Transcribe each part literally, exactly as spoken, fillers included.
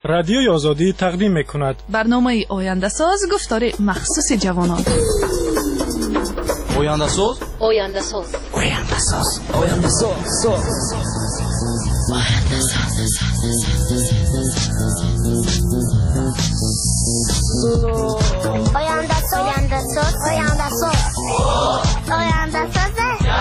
رادیوی آزادی تقدیم می‌کند برنامه آینده ساز گفتار مخصوص جوانان. آینده ساز آینده ساز آینده ساز آینده ساز آینده ساز آینده ساز آینده ساز آینده ساز آینده ساز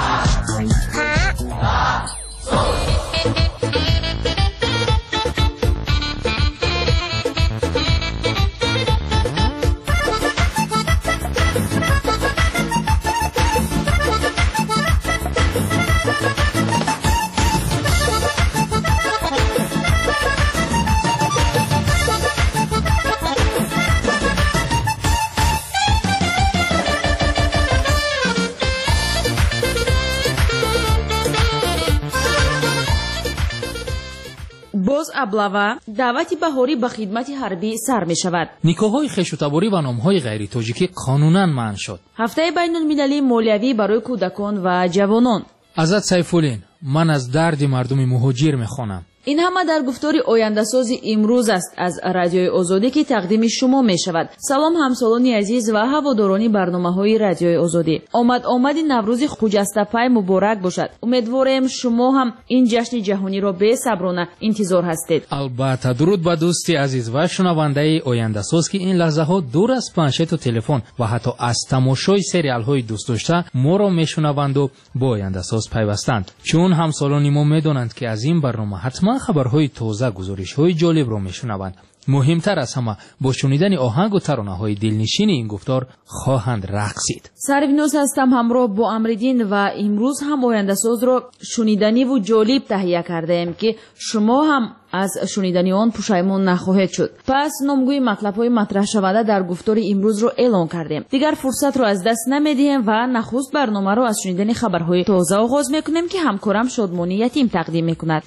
боз аблава даъвати баҳорӣ ба хидмати ҳарбӣ сар мешавад. никоҳҳои хешутаборӣ ва номҳои ғайритоҷикӣ қонунан маън шуд. ҳафтаи байнулмилалии молиявӣ барои кӯдакон ва ҷавонон. азат сайфуллин, ман аз дарди мардуми муҳоҷир мехонам. ин ҳама дар гуфтори ояндасози имрӯз аст аз радиои озодӣ ки тақдими шумо мешавад. салом ҳамсолони азиз ва ҳаводорони барномаҳои радиои озодӣ. омад омади наврӯзи хуҷастапай муборак бошад. умедворем шумо ҳам ин ҷашни ҷаҳониро бесаброна интизор ҳастед. албатта, дуруд ба дӯсти азиз ва шунавандаи ояндасоз ки ин лаҳзаҳо дур аз планшету телефон ва ҳатто аз тамошои сериалҳои дӯстдошта моро мешунаванду бо ояндасоз пайвастанд. чун ҳамсолони мо медонанд ки аз ин барнома ҳатман хабарҳои тоза, гузоришҳои ҷолибро мешунаванд. муҳимтар аз ҳама, бо шунидани оҳангу таронаҳои дилнишини ин гуфтор хоҳанд рақсид. сарвиноз ҳастам ҳамроҳ бо амриддин ва имрӯз ҳам ояндасозро шуниданиву ҷолиб таҳия кардаем ки шумо ҳам аз шунидани он пушаймон нахоҳед шуд. пас номгӯи матлабҳои матраҳшаванда дар гуфтори имрӯзро эълон кардем. дигар фурсатро аз даст намедиҳем ва нахуст барномаро аз шунидани хабарҳои тоза оғоз мекунем ки ҳамкорам Шодмони Ятим тақдим мекунад.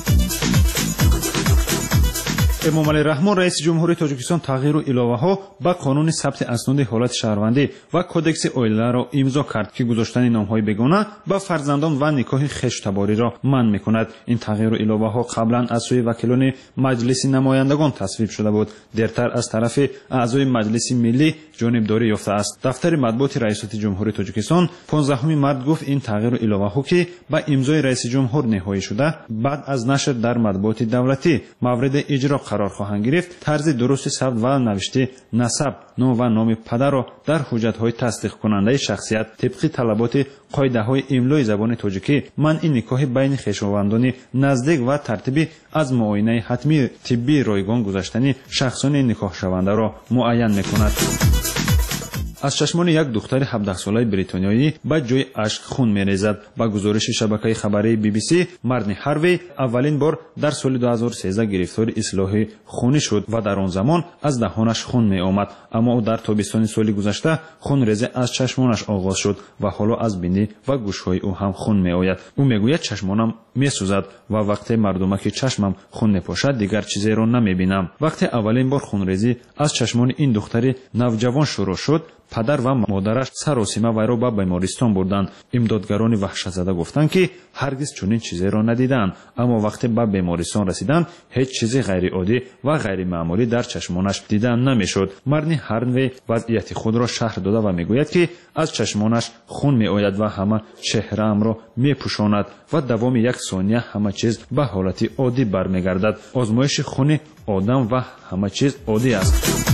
эмомалӣ раҳмон раиси ҷумҳурии тоҷикистон тағйиру иловаҳо ба қонуни сабти аснуди ҳолати шаҳрвандӣ ва кодекси оиларо имзо кард ки гузоштани номҳои бегона ба фарзандон ва никоҳи хештабориро манъ мекунад. ин тағйиру иловаҳо қаблан аз сӯи вакилони маҷлиси намояндагон тасвиб шуда буд. дертар аз тарафи аъзои маҷлиси миллӣ ҷонибдорӣ ёфтааст. дафтари матбуоти раисоти ҷумҳурии тоҷикистон понздаҳуми март гуфт ин тағйиру иловаҳо ки ба имзои раиси ҷумҳур ниҳоӣ шуда баъд аз нашр дар матбуоти давлатӣ мавриди иҷро қарор хоҳанд гирифт, тарзи дурусти сабт ва навишти насаб, ном ва номи падарро дар ҳуҷҷатҳои тасдиқкунандаи шахсият тибқи талаботи қоидаҳои имлои забони тоҷикӣ, манъи никоҳи байни хешовандони наздик ва тартиби аз муоинаи ҳатмии тиббии ройгон гузаштани шахсони никоҳшавандаро муайян мекунад. аз чашмони як духтари ҳабдаҳсолаи бритониёӣ ба ҷои ашк хун мерезад. ба гузориши шабакаи хабарии би би си, Марни Ҳарвей аввалин бор дар соли ду ҳазору сездах гирифтори ислоҳи хунӣ шуд ва дар он замон аздаҳонаш хун меомад. аммо дар тобистони соли гузашта хунрезе аз чашмонаш оғоз шуд ва ҳоло аз бинӣ ва гӯшҳои ӯ ҳам хун меояд. ӯ мегӯяд чашмонам месӯзад ва вақте мардумаки чашмам хун мепошад, дигар чизеро намебинам. вақте аввалин бор хунрезӣ аз чашмони ин духтари навҷавон шурӯъ шуд, падар ва модараш саросима вайро ба бемористон бурданд. имдодгарони ваҳшатзада гуфтанд ки ҳаргиз чунин чизеро надиданд, аммо вақте ба бемористон расиданд, ҳеҷ чизи ғайриоддӣ ва ғайримаъмулӣ дар чашмонаш дида намешуд. Марни Ҳарвей вазъияти худро шаҳр дода ва мегӯяд ки аз чашмонаш хун меояд ва ҳама чеҳраамро мепӯшонад ва давоми як сония ҳама чиз ба ҳолати оддӣ бармегардад. озмоиши хуни одам ва ҳама чиз оддӣ аст.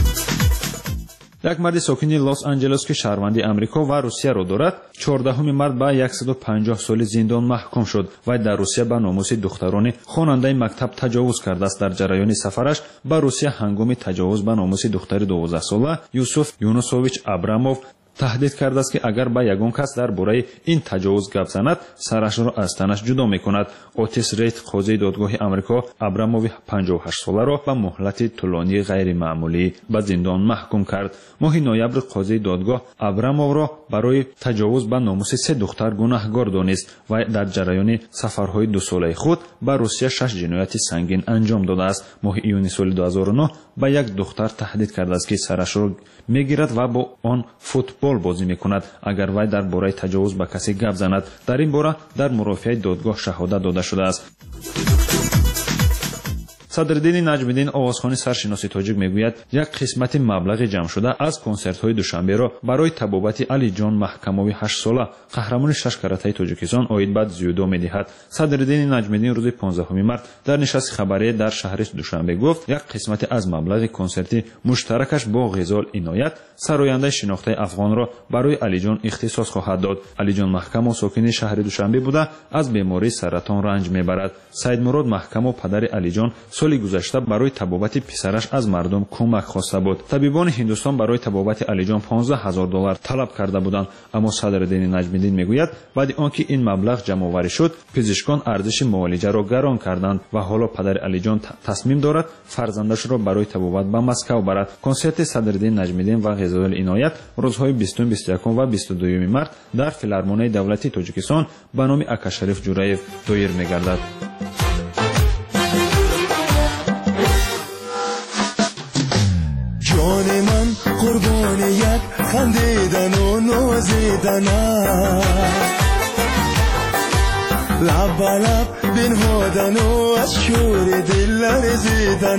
як марди сокини Лос Анҷелес ки шаҳрвандии Амрико ва Русияро дорад, чордаҳуми март ба сад و панҷоҳ соли зиндон маҳкум шуд. вай дар Русия ба номуси духтарони хонандаи мактаб таҷовуз кардааст. дар ҷараёни сафараш ба Русия ҳангоми таҷовуз ба номуси духтари дувоздаҳсола Юсуф Юнусович Абрамов таҳдид кардааст ки агар ба ягон кас дар бораи ин таҷовуз гап занад, сарашро аз танаш ҷудо мекунад. Отис Рейд, қозии додгоҳи Амрико, Абрамови панҷоҳу ҳашт соларо ба муҳлати тӯлонии ғайримаъмулӣ ба зиндон маҳкум кард. моҳи ноябр қозии додгоҳ Абрамовро барои таҷовуз ба номуси се духтар гунаҳгор донист. вай дар ҷараёни сафарҳои дусолаи худ ба Русия шаш ҷинояти сангин анҷом додааст. моҳи июни соли ду ҳазору нӯҳ ба як духтар таҳдид кардааст ки сарашро мегирад ва бо он футбол бозӣ мекунад, агар вай дар бораи таҷовуз ба касе гап занад. дар ин бора дар мурофиаи додгоҳ шаҳодат дода шудааст. садриддини наҷмиддин овозхони саршиноси тоҷик мегӯяд, як қисмати маблағи ҷамъшуда аз консертҳои душанберо барои табобати алиҷон маҳкамови ҳаштсола қаҳрамони шаш каратаи тоҷикистон оид ба зюдо медиҳад. садриддини наҷмиддин рӯзи понздаҳуми март дар нишасти хабарие дар шаҳри душанбе гуфт, як қисмати аз маблағи консерти муштаракаш бо ғизол иноят сарояндаи шинохтаи афғонро барои алиҷон ихтисос хоҳад дод. алиҷон маҳкамо сокини шаҳри душанбе буда аз бемории саратон ранҷ мебарад. саидмурод маҳкамо падари алиҷон соли гузашта барои табобати писараш аз мардум кӯмак хоста буд. табибони ҳиндустон барои табобати алиҷон понздаҳ ҳазор доллар талаб карда буданд, аммо садриддини наҷмиддин мегӯяд, баъди он ки ин маблағ ҷамъоварӣ шуд, пизишкон арзиши муолиҷаро гарон карданд ва ҳоло падари алиҷон тасмим дорад фарзандашро барои табобат ба Москав барад. консерти садриддин наҷмиддин ва ғизоил иноят рӯзҳои бистум, бисту якум ва бисту дуюми март дар филармонияи давлатии тоҷикистон ба номи Акашариф Ҷураев доир мегардад. جان من قربان یک خندیدن و نازیدن لب به لب بنهادن و از شور دل لرزیدن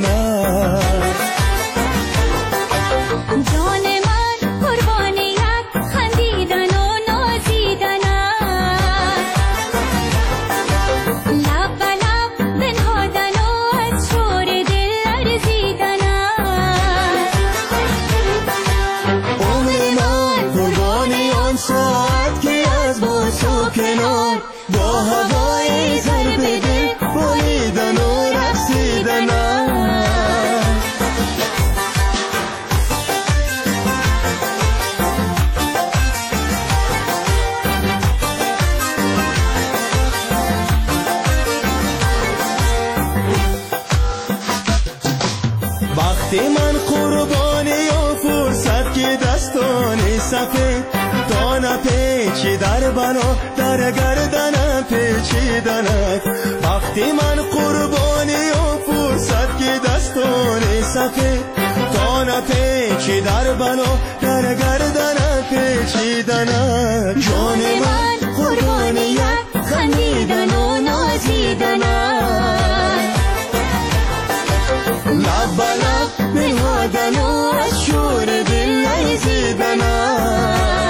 جان من قربان یک خندیدن و نازیدن لب به لب بنهادن و از شور دل لرزیدن ساعت که از باز و کنار با هوای ضرب دل بالیدن و رقصیدن وقتی من قربانی و فرصت که دستانی سفید دانه پیچی در بنا در گردن پیچیدنک وقتی من قربانی و فرصت که دستانی سفید دانه پیچی در بنا در گردن پیچیدنک جان من قربانی یک خندیدن و نازیدنک لب به لب بنهادن و از شور دل لرزیدنک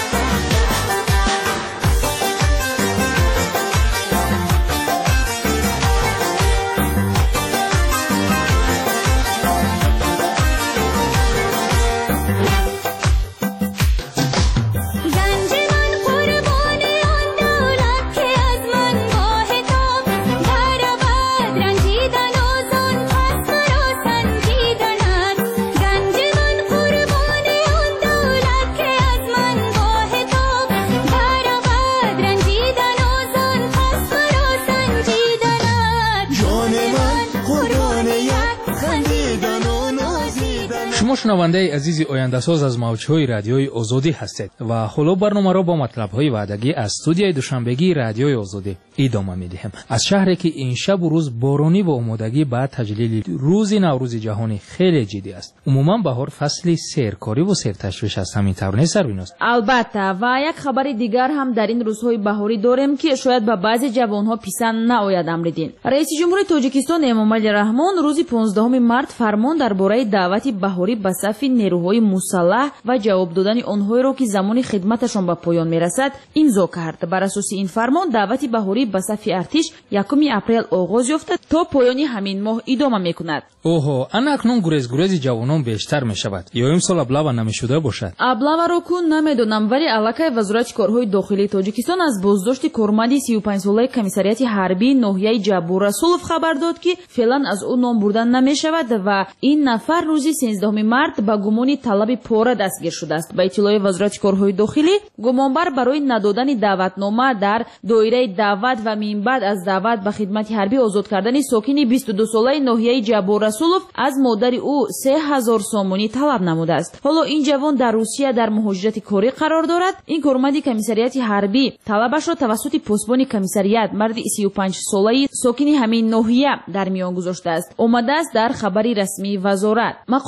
شما شنونده عزیزی آینده‌ساز از موج‌های رادیوی آزادی هستید و حالا برنامه با مطلب‌های وعدگی از استودیوی دوشنبگی رادیوی آزادی ادامه می‌دهیم. از شهری که این شب و روز بارانی و آمادگی بعد تجلیل روز نوروز جهانی خیلی جدی است. عموما بهار فصل سیرکاری و سیرتشویش است، همین طور نیست سروینوس؟ البته و یک خبر دیگر هم در این روزهای بهاری داریم که شاید به بعضی جوانها پسند نآید امردین. رئیس جمهور تاجیکستان امامعلی رحمان روز پانزدهم مارت فرمان درباره دعوت بهاری به صف نیروهای مسلح و جواب دادن آنهایی را که زمان خدمتشان به پایان میرسد امضا کرد. بر اساس این فرمان دعوت بهاری به صف ارتش یکم اپریل آغاز یافته تا پایان همین ماه ادامه میکند. اوه، انا اکنون گریز گریز جوانان بیشتر می شود یا امسال ابلاغ نمیشده باشد؟ ابلاغ را کن نمیدونم، ولی علاقه وزارت کارهای داخلی تاجیکستان از بازداشت کارمند سی و پنج ساله کمیسریات حربی ناحیه جبور رسولوف خبر داد که فعلا از او نام بردن نمی شود و این نفر روز سیزدهم مارت با گمان طلب پاره دستگیر شده است. به اطلاع وزارت کارهای داخلی گمانبر برای ندادن دعوتنامه در دایره دعوت و من بعد از دعوت به خدمت حربی آزاد کردن ساکن بیست و دو ساله ناحیه جبور رسولوف از مادر او سه هزار سامانی طلب نموده است. حالا این جوان در روسیه در مهاجرت کاری قرار دارد. این کارمند کمیسریات حربی طلبش را توسط پاسبان کمیسریات مرد سی و پنج ساله ساکن همین ناحیه در میان گذاشته است. آمده است در خبری رسمی وزارت. مقامات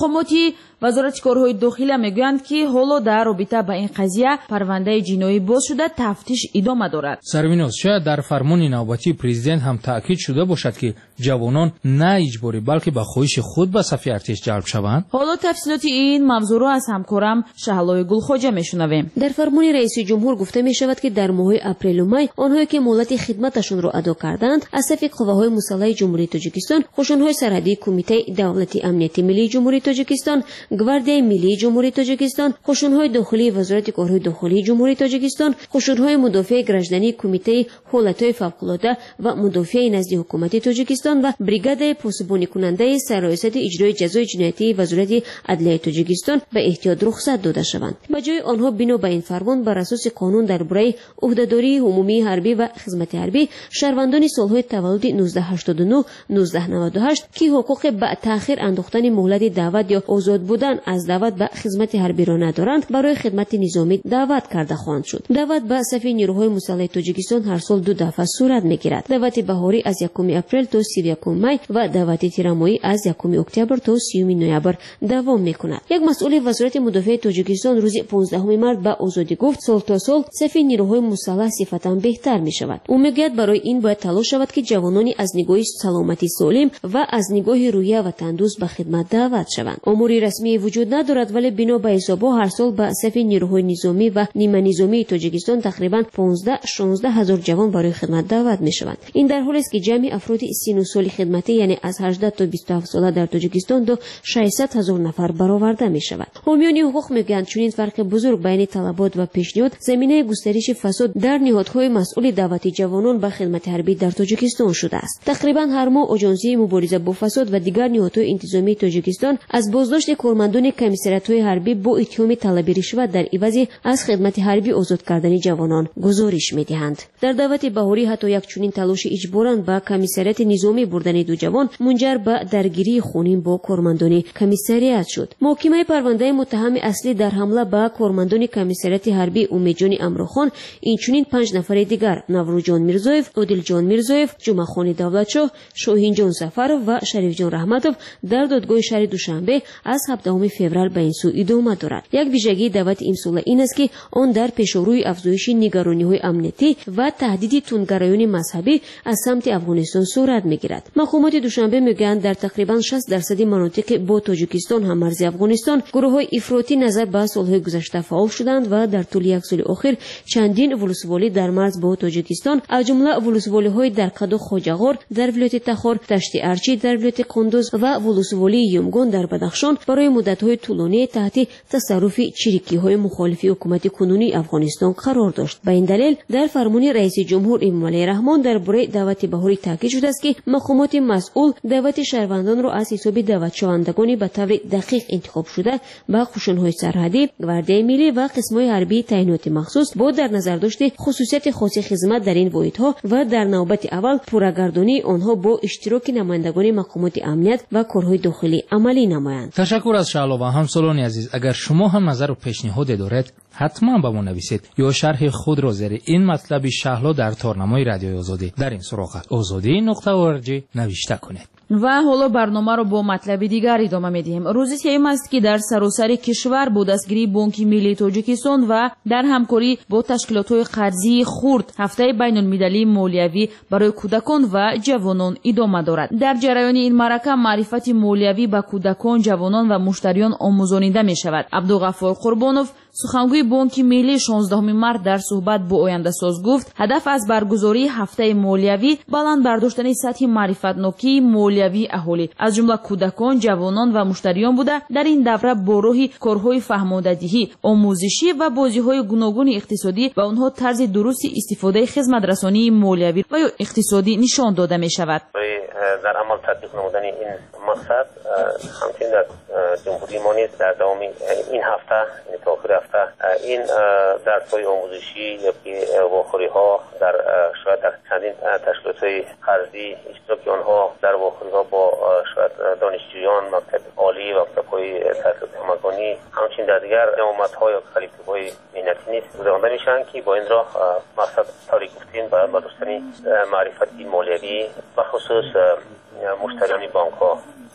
مسئولی وزارت کارهای داخلی میگویند که حالا در رابطه با این قضیه پرونده جنایی باز شده تفتیش ادامه دارد. سروینوس، شاید در فرمان نوبتی پرزیدنت هم تاکید شده باشد که جوانان نه اجباری بلکه با خواهش خود به صف ارتش جلب شوند. حالا تفصیلات این موضوع را از همکارم شهلای گلخواجه میشنویم. در فرمان رئیس جمهور گفته می شود که در ماه اپریل و می آنهایی که مهلت خدمتشان را ادا کردند از صف قواهای مسلح جمهوری تاجیکستان، قشون‌های سرحدی کمیته دولتی امنیتی ملی جمهوری تاجیکستان، گواردیای ملی جمهوری تاجیکستان، قشون‌های داخلی وزارت کارهای داخلی جمهوری تاجیکستان، قشون‌های مدافع گردنی کمیته حالت‌های فوق‌العاده و مدافع نزد حکومت تاجیکستان و بریگاد پاسبانی کننده سرایست اجرای جزای جنایتی وزارت عدلیه تاجیکستان به احتیاط رخصت داده شوند. به جای آنها بنا به این فرمان بر اساس قانون درباره عهدهداری عمومی حربی و خدمت حربی شهروندان سالهای تولد نوزده هشتاد و نه نوزده نود و هشت که حقوق به تأخیر انداختن مهلت دعوت یا آزاد بودن از دعوت به خدمت حربی را ندارند برای خدمت نظامی دعوت کرده خواهند شد. دعوت به صف نیروهای مسلح تاجیکستان هر سال دو دفعه صورت میگیرد. دعوت بهاری از یکم اپریل تا سی و یکم می و دعوت تیرمایی از یکم اکتبر تا سیوم نوامبر دوام میکند. یک مسئول وزارت مدافع تاجیکستان روز پانزدهم مارس به آزادی گفت سال تا سال صف نیروهای مسلح صفتا بهتر میشود. او میگوید برای این باید تلاش شود که جوانانی از نگاه سلامتی سالم و از نگاه روحیه و تندرست به خدمت دعوت شوند. اموری رسمی وجود ندارد ولی بنا به حسابها هر سال به صف نیروهای نظامی و نیمه نظامی تاجیکستان تقریبا پانزده شانزده هزار جوان برای خدمت دعوت میشوند. این در حالی است که جمع افراد سن و سال خدمتی یعنی از هجده تا بیست و هفت ساله در تاجیکستان دو ششصد هزار نفر برآورده میشود. حامیان حقوق میگویند چنین فرق بزرگ بین طلبات و پیشنهاد زمینه گسترش فساد در نهادهای مسئول دعوت جوانان به خدمت حربی در تاجیکستان شده است. تقریبا هر ماه آژانسی مبارزه با فساد و دیگر نهادهای انتظامی تاجیکستان از بازداشت کارمندان کمیسریات‌های حربی با اتهام طلب رشوت در عوض از خدمت حربی آزاد کردن جوانان گزارش می‌دهند. در دعوت بهاری حتی یک چنین تلاش اجباراً به کمیسریات نظامی بردن دو جوان منجر به درگیری خونین با کارمندان کمیسریات شد. محکمه پرونده متهم اصلی در حمله به کارمندان کمیسریات حربی امیدجان امروخان اینچنین پنج نفر دیگر نوروز جان میرزایف، عادل جان میرزایف، جمعه خان دولتشاه، شاهین جان سفر و شریف جان رحمتوف در دادگاه شهر دوشنبه از هفدهم فوریه به این سو ادامه دارد. یک ویژگی دعوت امسال این است که آن در پیشروی افزایش نگرانی‌های امنیتی و تهدید تندگرایان مذهبی از سمت افغانستان صورت می‌گیرد. مقامات دوشنبه میگویند در تقریبا شصت درصد مناطق با تاجیکستان هم مرزی افغانستان گروه‌های افراطی نظر به سال‌های گذشته فعال شدند و در طول یک سال اخیر چندین ولسوالی در مرز با تاجیکستان از جمله ولسوالی‌های در قدو خواجه‌غار در ولایت تخار، دشت ارچی در ولایت قندوز و ولسوالی یومگان در بدخشان برای مدت‌های طولانی تحت تصرف چریکی‌های مخالف حکومت کنونی افغانستان قرار داشت. به این دلیل در فرمان رئیس جمهور امامعلی رحمان درباره دعوت بهاری تاکید شده است که مقامات مسئول دعوت شهروندان را از حساب دعوت شوندگان به طور دقیق انتخاب شده به قشون‌های سرحدی، گواردیای ملی و قسم‌های حربی تعینات مخصوص با در نظر داشت خصوصیت خاص خدمت در این واحدها و در نوبت اول پورگردانی آنها با اشتراک نمایندگان مقامات امنیت و کارهای داخلی عملی نمایند. تشکر از شعلا و همسالان عزیز. اگر شما هم نظر و پیشنهاد دارید حتما به ما نویسید یا شرح خود را زیر این مطلب شهلا در تارنمای رادیوی آزادی در این سراغ آزادی نقطه اورگ نوشته کنید. و حالا برنامه رو با مطلب دیگر ادامه میدیم. روزی سیوم است که در سراسر کشور با دستگیری بانک ملی تاجیکستان و در همکاری با تشکیلات‌های قرضی خرد هفته بین المللی مالیوی برای کودکان و جوانان ادامه دارد. در جریان این معرکه معرفت مالیوی به کودکان، جوانان و مشتریان آموزانیده می شود. عبدالغفار قربانوف سخنگوی بانک ملی شانزدهم مارس در صحبت با آینده ساز گفت هدف از برگزاری هفته مالیوی بلند برداشتن سطح معرفت‌ناکی مالیوی اهالی از جمله کودکان، جوانان و مشتریان بوده در این دوره با راه کارهای فهماندهی، آموزشی و بازی‌های گوناگون اقتصادی و آنها طرز درست استفاده خدمت رسانی مالیوی و یا اقتصادی نشان داده می شود. در عمل تطبیق نمودن این مقصد همچنین در جمهوری ما نیز در دوام این هفته این تا آخر هفته این درس‌های آموزشی یا که واخوری‌ها در شاید در چندین تشکیلات‌های قرضی اشتراک آنها در واخوری‌ها با شاید دانشجویان مکتب عالی و مکتب‌های تحصیلات همگانی همچنین در دیگر نام‌ها یا کلیک‌های مهنتی نیز گذرانده میشن که با این راه مقصد تاریک گفتیم و برداشتن معرفت مالیوی و خصوص مشتریان بانک ها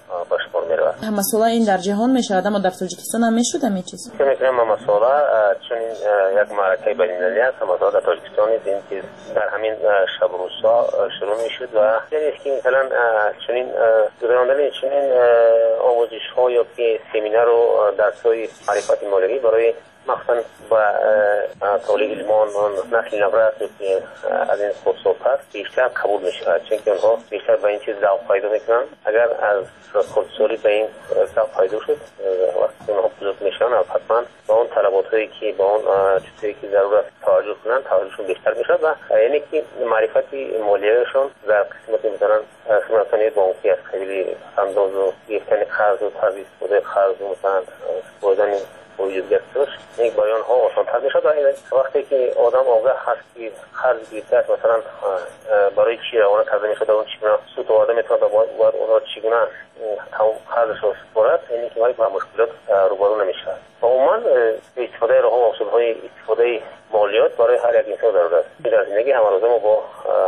به شمار میرود. مسئله این در جهان میشود اما در تاجیکستان هم میشود همین چیز. فکر میکنم مسئله چون یک معرکه بین‌المللی است، مسئله در تاجیکستان است، این چیز در همین شب و روزها شروع میشد و یعنی است که مثلا چنین گذراندن چنین آموزش ها یا که سمینار و درس‌های معرفت مالیاتی برای مخصوصا با تولید علمان نسل نورست که از این خصوص هست بیشتر قبول می شود، چون که آنها بیشتر به این چیز ذوق پیدا میکنن. اگر از خودسوری به این ذوق پیدا شد وقتی اونها بزرگ میشن حتما با اون طلبات هایی که با اون چیزی که ضرورت توجه کنن توجهشون بیشتر میشد و یعنی که معرفت مالیاتشون در قسمت مثلا خدمت‌های بانکی از قبیل انداز و گرفتن قرض و تعویض بوده قرض و مثلا بودن وجود گرفتش یک بیان ها آسان‌تر میشد و وقتی که آدم آگاه هست که قرض گرفته مثلا برای چی روانه کرده میشد اون چگونه سود آدم میتونه باید اونها چگونه تمام قرضش رو سپارد، یعنی که با مشکلات روبرو نمیشه و عموما استفاده راه و اصول‌های استفاده مالیات برای هر یک انسان ضرورت است. در زندگی همروزه ما با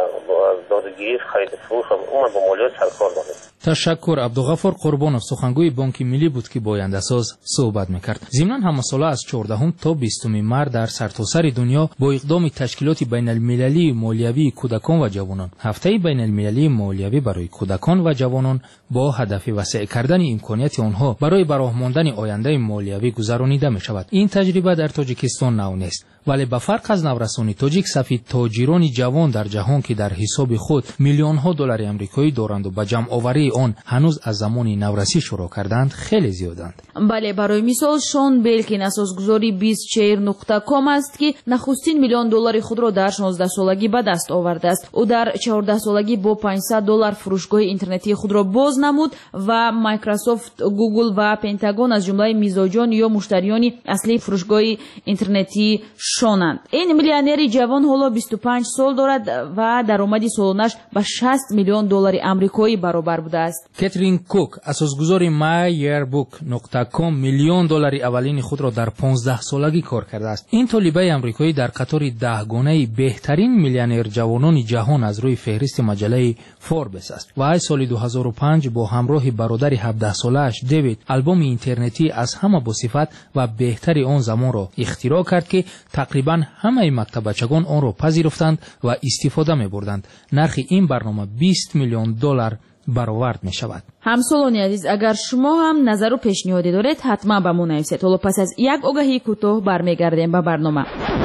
دادگیری خرید فروش عموما با مالیات سرکار داریم. تشکر. عبدالغفار قربانов سخنگوی بانک ملی بود که با آینده‌ساز صحبت میکرد. ضمناً هم مسئله از چهاردهم تا بیستم مارس در سرتاسر دنیا با اقدام تشکیلات بین المللی مالیوی کودکان و جوانان هفته بین المللی مالیوی برای کودکان و جوانان با هدف وسیع کردن امکانات آنها برای براه ماندن آینده مالیوی گذرانیده می شود. این تجربه در تاجیکستان نو نیست، ولی به فرق از نورسانی تاجیک سفید تاجران جوان در جهان که در حساب خود میلیون ها دلار آمریکایی دارند و به جمع آوری آن هنوز از زمان نورسی شروع کردند خیلی زیادند. بله، برای مثال شون بلکین اساسگذاری بیست چهار نقطه کام است که نخستین میلیون دلار خود را در شانزده سالگی به دست آورده است. او در چهارده سالگی با پانصد دلار فروشگاه اینترنتی خود را باز نمود و مایکروسافت، گوگل و پنتاگون از جمله میزاجان یا مشتریان اصلی فروشگاه اینترنتی شونند. این میلیونر جوان حالا بیست و پنج سال دارد و درآمد سالانش به شصت میلیون دلار آمریکایی برابر بوده است. کاترین کوک اساسگذار مای ایربوک نقطه کام میلیون دلار اولین خود را در پانزده سالگی کار کرده است. این طالبه آمریکایی در قطار ده گانه بهترین میلیونر جوانان جهان از روی فهرست مجله فوربس است و از سال دو هزار و پنج با همراه برادر هفده سالش دیوید آلبوم اینترنتی از همه با صفت و بهتر آن زمان را اختراع کرد که تقریبا همه مکتب بچگان آن را پذیرفتند و استفاده می بردند. نرخ این برنامه بیست میلیون دلار برآورد می شود. همسالان عزیز، اگر شما هم نظر و پیشنهادی دارید حتما به ما نویسید. حالا پس از یک آگهی کوتاه برمیگردیم به برنامه.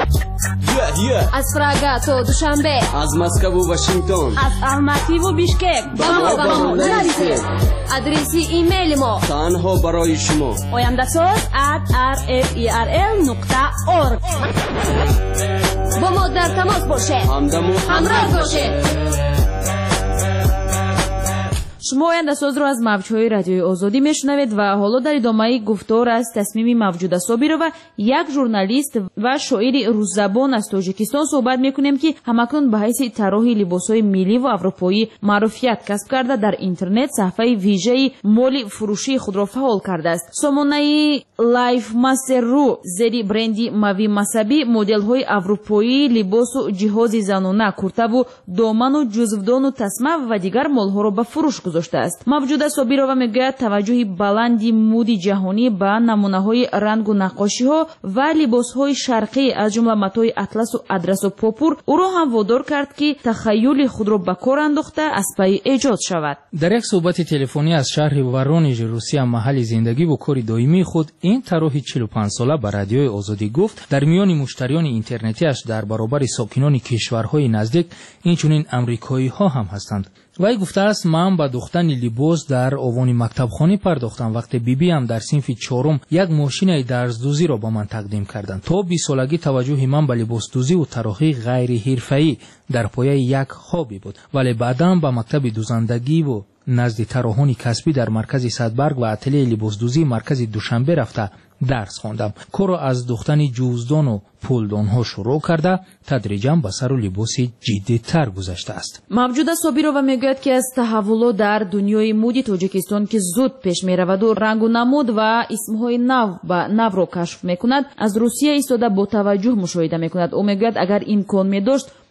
yeah, yeah. از پراگا تا دوشنبه، از مسکو و واشنگتن، از الماتی و بیشکک با ما با ما نویسید. آدرس ایمیل ما تنها برای شما oyandasaz at r f e r l نقطه org. با ما در تماس باشه، همدم و همراه باشه. شما آینده‌ساز را از موج‌های رادیوی آزادی میشنوید و حالا در ادامه گفتار از تصمیم موجوده صابری و یک ژورنالیست و شاعر روززبان از تاجیکستان صحبت میکنیم که همکنون به حیث طراح لباس‌های ملی و اروپایی معروفیت کسب کرده در اینترنت صفحه ویژه مال فروشی خود را فعال کرده است. سامانه لایف ماستر رو زیر برندی ماوی مصبی مدل‌های اروپایی لباس و جهاز زنانه، کرته و دامن و جزودان و تسمه و دیگر مال‌ها را به فروش گذاشته است. موجوده صابیرова میگوید توجه بلندی مودی جهانی به نمونه‌های رنگ و نقاشی‌ها و لباس‌های شرقی از جمله متای اطلس و ادرس و پاپور او را هم وادار کرد که تخیل خود را به کار انداخته از پی ایجاد شود. در یک صحبت تلفنی از شهر ورونیژ روسیه محل زندگی و کار دائمی خود این طراح چهل و پنج ساله به رادیوی آزادی گفت در میان مشتریان اینترنتیش در برابر ساکنان کشورهای نزدیک اینچنین امریکایی‌ها هم هستند. وی گفته است من به دوختن لباس در آوان مکتبخانه پرداختم. وقتی بیبی هم در صنف چهارم یک ماشین درزدوزی را با من تقدیم کردند. تا بیست سالگی توجه من به لباس دوزی و طراحی غیر حرفه‌ای در پایه یک هابی بود، ولی بعداً به مکتب دوزندگی و نزد طراحان کسبی در مرکز صدبرگ و اتلیه لباسدوزی مرکز دوشنبه رفته درس خواندم. کارو از دوختن جوزدان و پولدان ها شروع کرده تدریجاً به سر و لباس جدی‌تر گذشته است. موجوده صابیرova میگوید که از تحولات در دنیای مودی تاجیکستان که زود پیش میرود و رنگ و نمود و اسمهای نو و نو را کشف میکند از روسیه ایستاده با توجه مشاهده میکند. او میگوید اگر امکان میداشت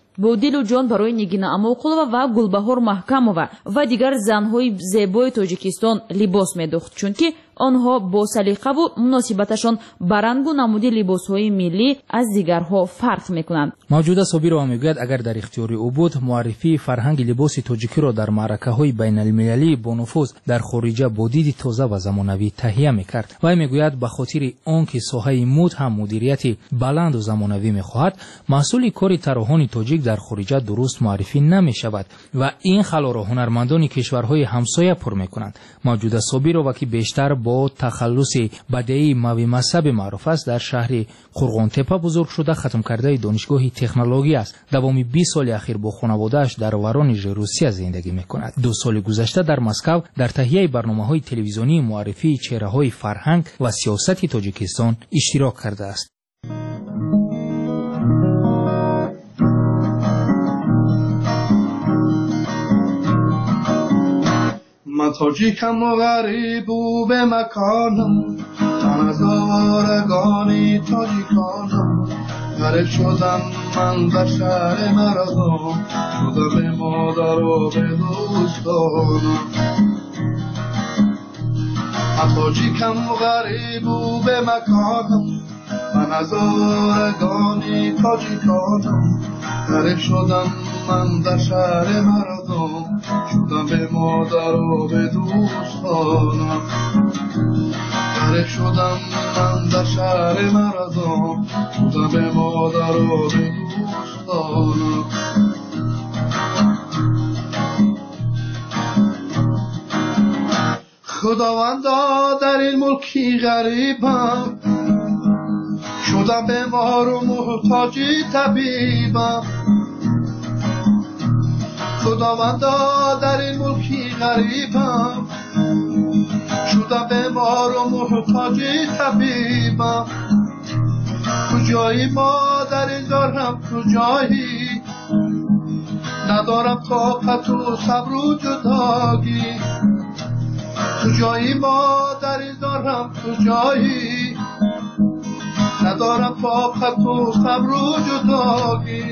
бо дилу ҷон барои нигина амоқулова ва гулбаҳор маҳкамова ва дигар занҳои зебои тоҷикистон либос медӯхт, чунки онҳо бо салиқаву муносибаташон ба рангу намуди либосҳои миллӣ аз дигарҳо фарқ мекунанд. мавҷуда собирова мегӯяд, агар дар ихтиёри ӯ буд, муаррифии фарҳанги либоси тоҷикиро дар маъракаҳои байналмилалии бонуфуз дар хориҷа бо диди тоза ва замонавӣ таҳия мекард. вай мегӯяд ба хотири он ки соҳаи муд ҳам мудирияти баланду замонавӣ мехоҳад, маҳсули кори тарроҳони тоҷик дар хориҷа дуруст муаррифӣ намешавад ва ин халоро ҳунармандони кишварҳои ҳамсоя пур мекунанд. мавҷуда собирова ки бештар бо тахаллуси бадеии мави мазҳаби маъруф аст, дар шаҳри қурғонтепа бузург шуда хатмкардаи донишгоҳи технологӣ аст. давоми бист соли ахир бо хонаводааш дар воронежи русия зиндагӣ мекунад. ду соли гузашта дар Москав дар таҳияи барномаҳои телевизионии муаррифии чеҳраҳои фарҳанг ва сиёсати тоҷикистон иштирок кардааст. من تاجیکم و غریب و به مکانم، تن از آوارگانی تاجیکانم. غریب شدم من در شهر مردم، شدم به مادر و به دوستانم. من تاجیکم و غریب و به مکانم، من از آوارگانی تاجیکانم. غریب شدم من در شهر مردم، شدم به مادر و به دوستانم. غریب شدم من در شهر مردم، شدم به مادر و به دوستانم. خداوندا در این ملکی غریبم، شدم بیمار و محتاجی طبیبم. خداوندا در این ملکی غریبم، شدم بیمار و محتاجی طبیبم. کجایی ما در این دارم کجایی، ندارم طاقت و صبر و جداگی. کجایی ما در این دارم کجایی، ندارم طاقت و صبر و جداگی.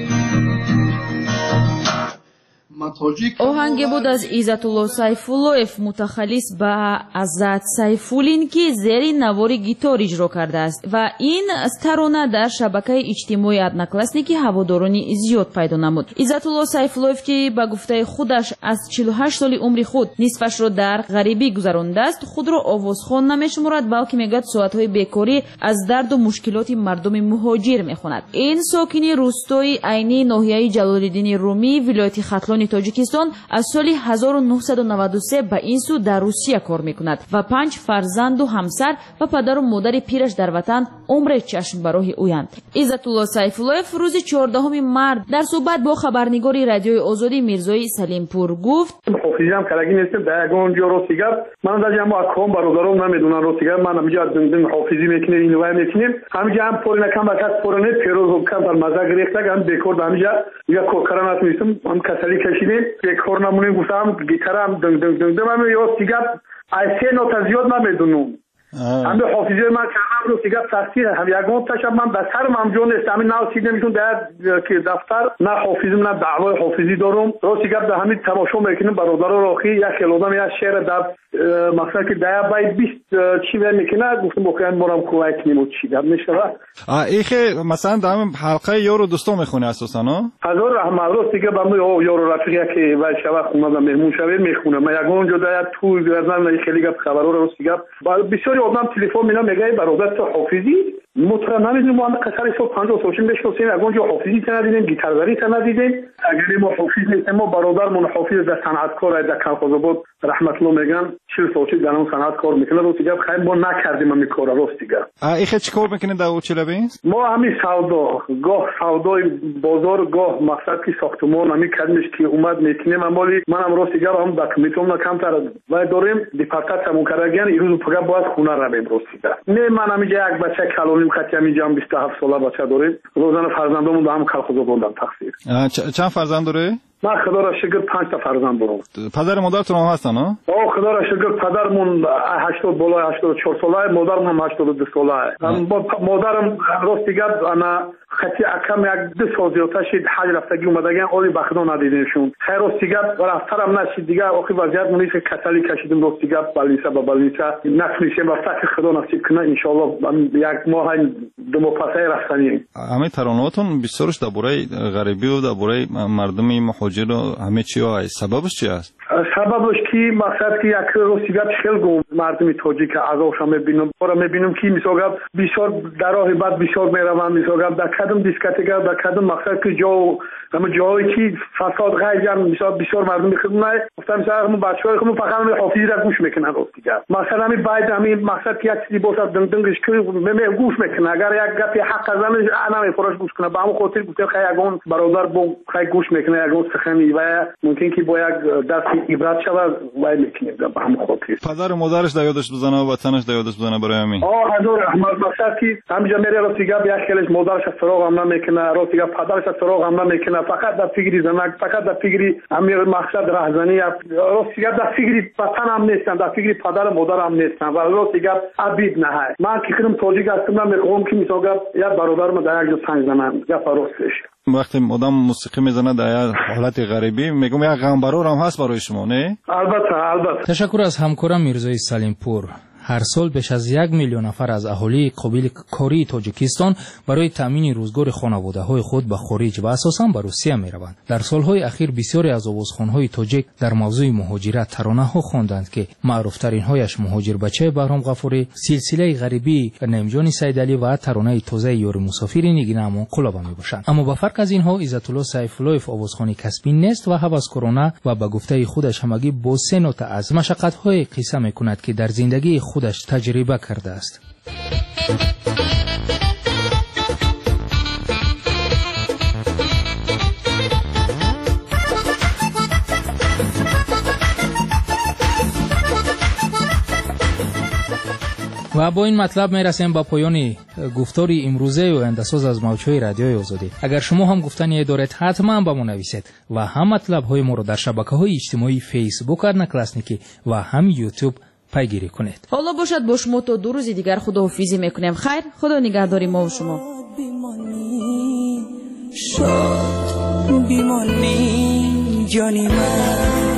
оҳанге буд аз иззатулло сайфуллоев, мутахаллис ба азат сайфуллин, ки зери навори гитор иҷро кардааст ва ин тарона дар шабакаи иҷтимоии одноклассники ҳаводорони зиёд пайдо намуд. иззатулло сайфуллоев, ки ба гуфтаи худаш аз чилу ҳашт соли умри худ нисфашро дар ғарибӣ гузарондааст, худро овозхон намешуморад, балки мегӯяд соатҳои бекорӣ аз дарду мушкилоти мардуми муҳоҷир мехонад. ин сокини рӯстои айнии ноҳияи ҷалолиддини румӣ, вилояти хатлони тоҷикистон аз соли ҳазору нуҳсаду наваду се ба ин су дар Русия кор мекунад ва панҷ фарзанду ҳамсар ва падару модари пираш дар ватан умре чашмбароҳи ӯянд. иззатулло сайфуллоев рӯзи чордаҳуми март дар суҳбат бо хабарнигори радиои озодӣ Мирзои Салимпур гуфт: хофизам карагӣ нестем да ягон ҷо ростигар ман дар ҷамъ аком бародаром намедонам ростигар ман ҳамиҷа дин хофизӣ мекунем инвай мекунем ҳамиҷа ам порина кам ба кас поране пероз кам бар маза гирефтак ам бекор да ҳамиҷа я кора натунистам ам касали кашидем бекор намунем гуфтам гитарам динг динг динг дам ё сигар ай се нота зиёд намедонам ҳамин хофизаи ман кардам ро сигар сахти ҳам ягон ташаб ман ба сарм ҳамҷо нест ҳамин нав сидемишон да ки дафтар на хофизм на даъвои хофизӣ дорум ро сигар да ҳамин тамошо мекунем бародаро ки як хелодам як шеъра дар мақсад ки да бай бист чӣ мекунад гуфтам бохоям морам кӯвай кунем чӣ гап мешавад ихе масалан дар ҳалқаи ёру дӯстон мехони асосан о ҳазор раҳмат рост дига ба ёру рафиқ яке вай шава хунада меҳмун шавем мехунам ягон ҷо да як туй газан хеле гап хабаро рост дига бисёри одам телефон мена мегӯяд бародар то ҳофизӣ мутра намедонем мо қасари сол панҷоҳ солчи мешносем ягон ҷо ҳофизӣ та надидем гитарзарӣ та надидем агар мо ҳофиз нестем мо бародармон ҳофиз да санъаткор да Калхозобод раҳматулло меган чил солчи дар он санъат кор мекунад рост дига хайр мо накардем ҳамин кора рост дига ихе чӣ кор мекунед дар училабин мо ҳамин савдо гоҳ савдои бозор гоҳ мақсад ки сохтумон ҳамин кадмиш ки умад мекунем амоли манам рост дига ҳам документомна камтар вай дорем депортатсиямон караган ирӯзу фақат бояд хона равем рост дига не ман ҳамиҷа як бача калоним хати ҳамиҷа бисту ҳафт сола бача дорем розана фарзандомон да ҳам Калхозободам тақсир чанд фарзанд доред من خدا را شکر پنج تا فرزند دارم. پدر مادرتون هم هستن ها؟ آه خدا را شکر پدرمون هشتاد بالای هشتاد و چهار ساله، مادرم هم هشتاد و دو ساله. مادرم راست دیگه انا خطی اکم یک دو سال زیادتر شد حج رفتگی اومدگن اولی به خدا ندیدنشون. خیر راست دیگه رفترم نشید دیگه آخی وضعیت منیست که کتلی کشیدیم راست دیگه بلیسه به بلیسه نتونیشیم و فکر خدا نصیب کنه انشالله یک ماه دو ماه پسای رفتنیم. همه ترانهاتون بسیارش درباره غریبی و درباره مردم مهاجر و همه چی هست. سببش چی است؟ سببش کی مقصد که یک روز دیگه خیلی گم مردم تاجیک عذابش میبینم برا میبینم که مثلا بسیار در راه بعد بسیار میروم مثلا در کدوم دیسکوتک در کدوم مقصد که جا اما جایی که فساد غیجن مثلا بسیار مردم میخدمه گفتم مثلا همون بچه‌ها خودمون فقط همین حافظی را گوش میکنن راست دیگه مثلا همین باید همین مقصد که یک چیزی باشه دنگ دنگش که می گوش میکنه اگر یک گپی حق زنش انا میفروش گوش کنه با همون خاطر گفته خیلی اگون برادر با خیلی گوش میکنه اگون سخنی و ممکن که با یک دست عبرت شود وای میکنه با همون خاطر پدر و مادرش در یادش بزنه و وطنش در یادش بزنه برای همین آه حضور احمد مقصد که همینجا میره راست دیگه یک خیلیش مادرش سراغ هم نمیکنه راست دیگه پدرش سراغ هم نمیکنه فقط در فکری زنک فقط در فکری امیر مقصد راهزنی راست دیگه در فکری وطن هم نیستن در فکری پدر و مادر هم نیستن و راست دیگه عبید نه من که خودم تاجیک هستم من میگم که مثلا یا برادرم در یک جا سنگ زنم یا راستش وقتی آدم موسیقی میزنه در حالت غریبی میگم یک غم برار هم هست برای شما نه البته البته تشکر از همکارم میرزای سلیم پور. هر سال بیش از یک میلیون نفر از اهالی قبیله کاری تاجیکستان برای تامین روزگار خانواده‌های خود به خارج و اساساً به روسیه می‌روند. در سال‌های اخیر بسیاری از آوازخوان‌های تاجیک در موضوع مهاجرت ترانه‌ها خواندند که معروف‌ترین‌هایش مهاجر بچه بهرام غفوری، سلسله غریبی نعمجان سیدعلی و ترانه تازه یار مسافر نگینه‌ام قلابه میباشند. اما با فرق از اینها عزت الله سیف‌الله آوازخوانی کسبی نیست و هوسکارانه و به گفته خودش همگی با سه نوت از مشقت‌های قصه می‌کند که در زندگی خودش تجربه کرده است. و با این مطلب می رسیم با پایان گفتاری امروزه و اندساز از موجهای رادیوی آزادی. اگر شما هم گفتنی دارید حتما با ما نویسید و هم مطلب های ما رو در شبکه‌های اجتماعی فیسبوک ارنکلاسنیکی و هم یوتیوب پیگیری کنید. حالا باشد با شما تا دو روز دیگر خداحافظی میکنیم. خیر، خدا نگهداری ما و شما. شاد بیمانی جانی من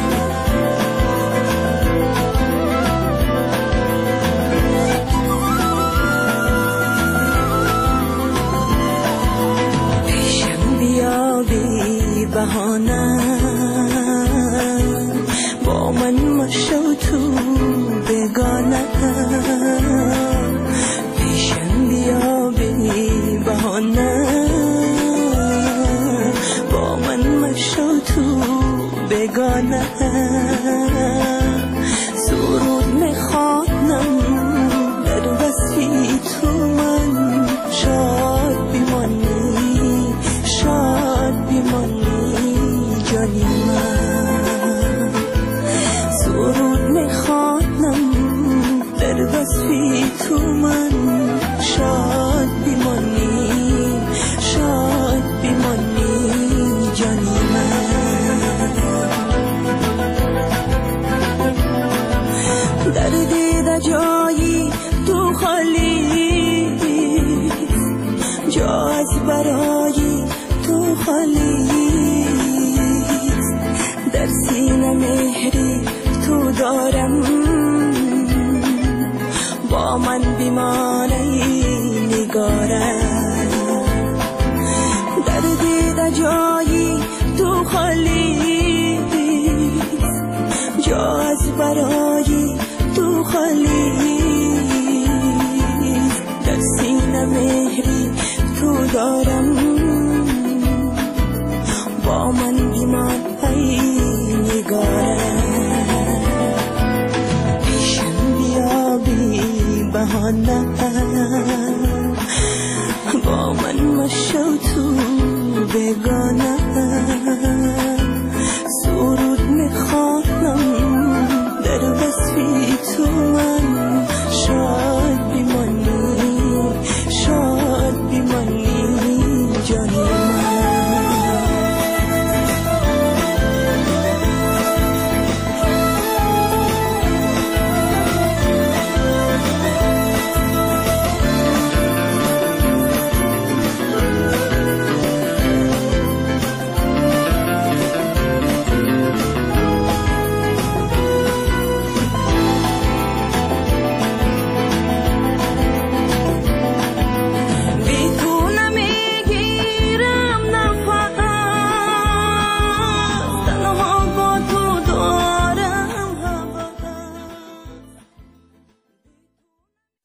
پیشم بیا بی بهانه با من مشو تو بگانه پیشم بیا بی بهانه با من مشو تو بگانه سرود میخوانم در وصفی تو من شاد بیمانی شاد بیمانی جانی من سرود میخوانم در وصفی تو من شاد بیمانی شاد بیمانی جانی من در دیده جایی تو خالی جا از برای تو خالی در سینه مهری تو دارم با من بیمانی نگارم در دیده جایی تو خالی جا از برای تو خالی در سینه مهری تو دارم با من بیمانی نگارم پیشم بیا بی بهانه با من مشو تو بگانه